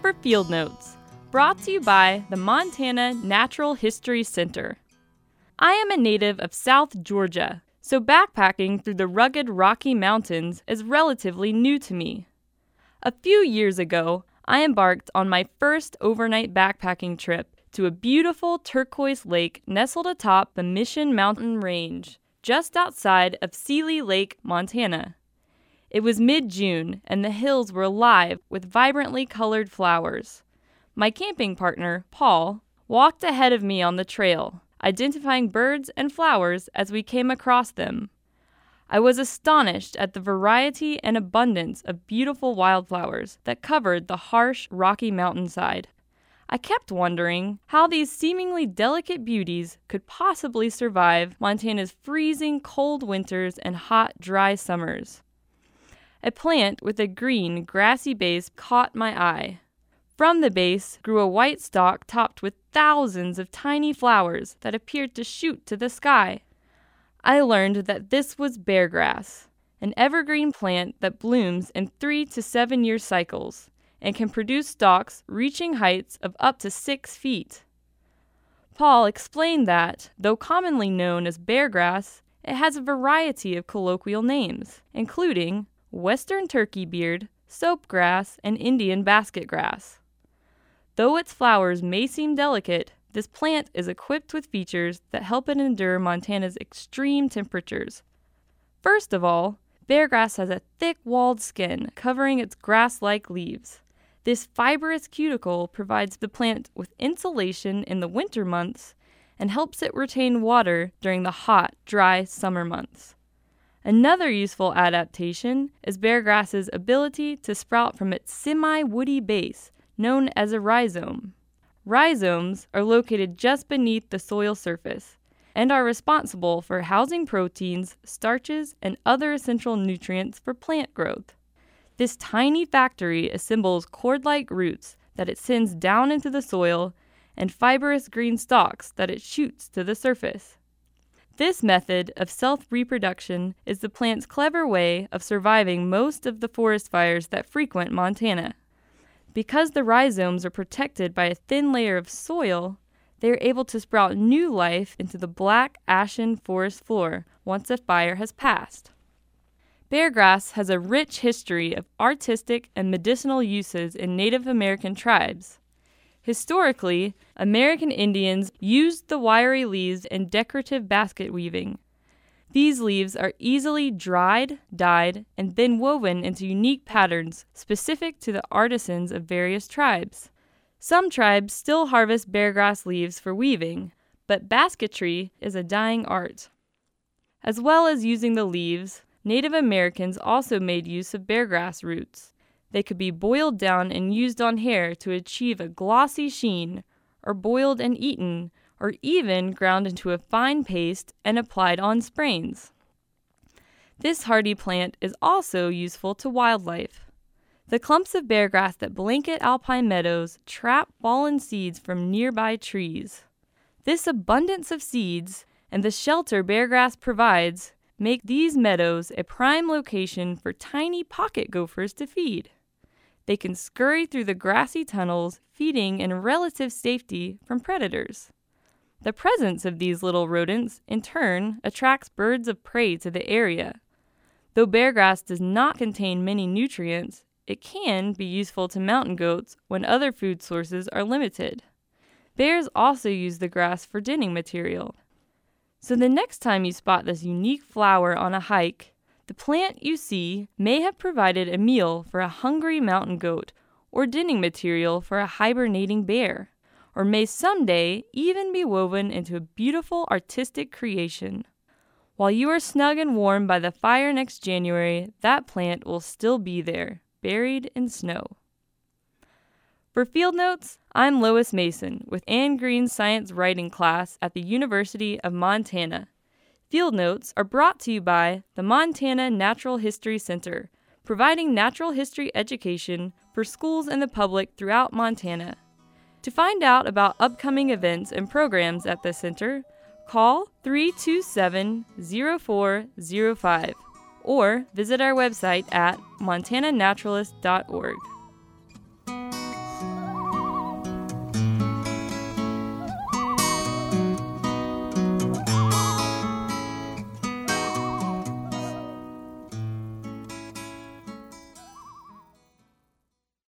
for Field Notes, brought to you by the Montana Natural History Center. I am a native of South Georgia, so backpacking through the rugged Rocky Mountains is relatively new to me. A few years ago, I embarked on my first overnight backpacking trip to a beautiful turquoise lake nestled atop the Mission Mountain Range, just outside of Seeley Lake, Montana. It was mid-June, and the hills were alive with vibrantly colored flowers. My camping partner, Paul, walked ahead of me on the trail, identifying birds and flowers as we came across them. I was astonished at the variety and abundance of beautiful wildflowers that covered the harsh, rocky mountainside. I kept wondering how these seemingly delicate beauties could possibly survive Montana's freezing cold winters and hot, dry summers. A plant with a green, grassy base caught my eye. From the base grew a white stalk topped with thousands of tiny flowers that appeared to shoot to the sky. I learned that this was beargrass, an evergreen plant that blooms in 3 to 7 year cycles and can produce stalks reaching heights of up to 6 feet. Paul explained that, though commonly known as beargrass, it has a variety of colloquial names, including western turkey beard, soapgrass, and Indian basket grass. Though its flowers may seem delicate, this plant is equipped with features that help it endure Montana's extreme temperatures. First of all, beargrass has a thick-walled skin covering its grass-like leaves. This fibrous cuticle provides the plant with insulation in the winter months and helps it retain water during the hot, dry summer months. Another useful adaptation is beargrass's ability to sprout from its semi-woody base, known as a rhizome. Rhizomes are located just beneath the soil surface and are responsible for housing proteins, starches, and other essential nutrients for plant growth. This tiny factory assembles cord-like roots that it sends down into the soil and fibrous green stalks that it shoots to the surface. This method of self-reproduction is the plant's clever way of surviving most of the forest fires that frequent Montana. Because the rhizomes are protected by a thin layer of soil, they are able to sprout new life into the black, ashen forest floor once a fire has passed. Beargrass has a rich history of artistic and medicinal uses in Native American tribes. Historically, American Indians used the wiry leaves in decorative basket weaving. These leaves are easily dried, dyed, and then woven into unique patterns specific to the artisans of various tribes. Some tribes still harvest beargrass leaves for weaving, but basketry is a dying art. As well as using the leaves, Native Americans also made use of beargrass roots. They could be boiled down and used on hair to achieve a glossy sheen, or boiled and eaten, or even ground into a fine paste and applied on sprains. This hardy plant is also useful to wildlife. The clumps of beargrass that blanket alpine meadows trap fallen seeds from nearby trees. This abundance of seeds and the shelter beargrass provides make these meadows a prime location for tiny pocket gophers to feed. They can scurry through the grassy tunnels, feeding in relative safety from predators. The presence of these little rodents, in turn, attracts birds of prey to the area. Though beargrass does not contain many nutrients, it can be useful to mountain goats when other food sources are limited. Bears also use the grass for denning material. So the next time you spot this unique flower on a hike, the plant you see may have provided a meal for a hungry mountain goat or denning material for a hibernating bear, or may someday even be woven into a beautiful artistic creation. While you are snug and warm by the fire next January, that plant will still be there, buried in snow. For Field Notes, I'm Lois Mason with Anne Green's science writing class at the University of Montana. Field Notes are brought to you by the Montana Natural History Center, providing natural history education for schools and the public throughout Montana. To find out about upcoming events and programs at the center, call 327-0405 or visit our website at montananaturalist.org.